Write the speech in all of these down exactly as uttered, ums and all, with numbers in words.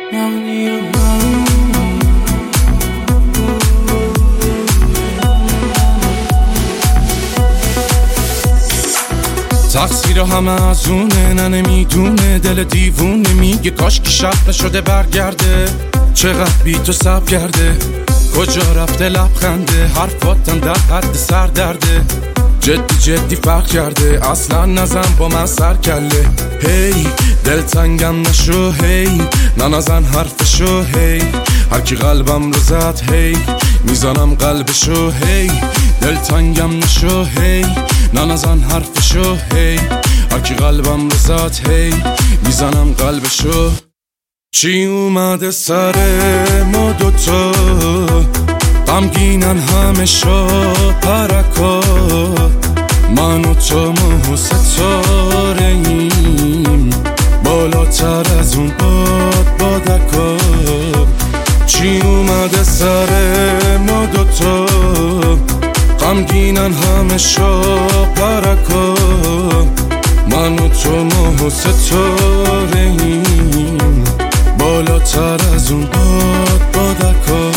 تقصیر همه از اونه، نه نمیدونه، دل دیوونه میگه کاش که شب نشده برگرده. چقدر بی تو سب کرده، کجا رفته لبخنده، حرفاتم در حد سر درده. جدی جدی فرق کرده، اصلا نزن با من سر کله. هی دل تنگم نشو، هی نه نزن حرفشو، هی هر کی قلبم رو زد، هی میزنم قلبشو. هی دل تنگم نشو، هی نه نزن حرفشو، هی هر کی قلبم رو زد، هی میزنم قلبشو. چی اومده سر ما دوتا، غمگینن همه شا پرکا، من و تو ماه ستاره ایم، بالاتر از اون باد بادکا. چی اومده سر ما دوتا، غمگینن همه شا پرکا، من و تو ماه ستاره ایم، بالاتر از اون باد بادکا.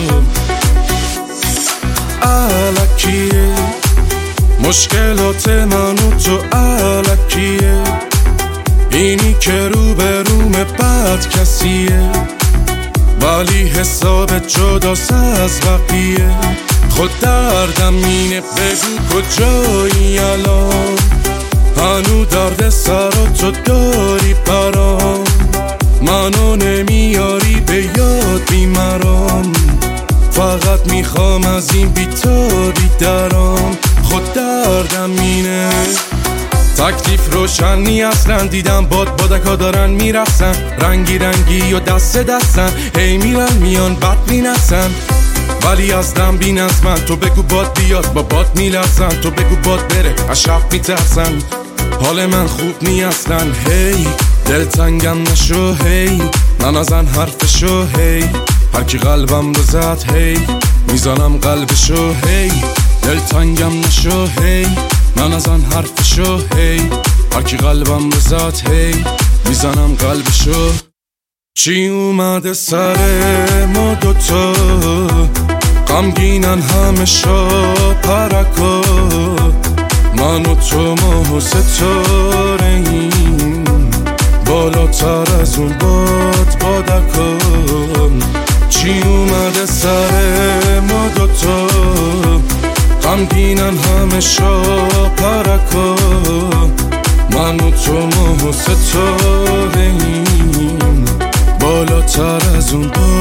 الکیه مشکلات من و تو، الکیه اینی که رو به روم بد کسیه، ولی حساب جداست از بقیه. خود دردم اینه، بگو کجایی الان، هنو درد سر تو داری برام، منو نمیاری به یاد بیمرام، فقط میخوام از این بیتابی درام. خود دردم اینه، تکلیف روشنی اصلا، دیدم باد بادکا دارن میرسن، رنگی رنگی و دست دستن، هی میرن میان بد مینسن، ولی از دم بین از من. تو بگو باد بیاد با باد میلرزن، تو بگو باد بره از شب میترسن، حال من خوب نی اصلا. هی دل تنگم نشو، هی نه نزن حرفشو، هی هر کی قلبم رو زد، هی میزنم قلبشو. هی دل تنگم نشو، هی نه نزن حرفشو، هی هر کی قلبم رو زد، هی میزنم قلبشو. چی اومده سر ما دوتا، غمگینن همه شا پرکا، من و تو ماه ستاره ایم، بالاتر از اون باد بادکا. چی اومده سر ما دوتا، غمگینن همه شا پرکا، من و تو ماه ستاره ایم، بالاتر از اون باد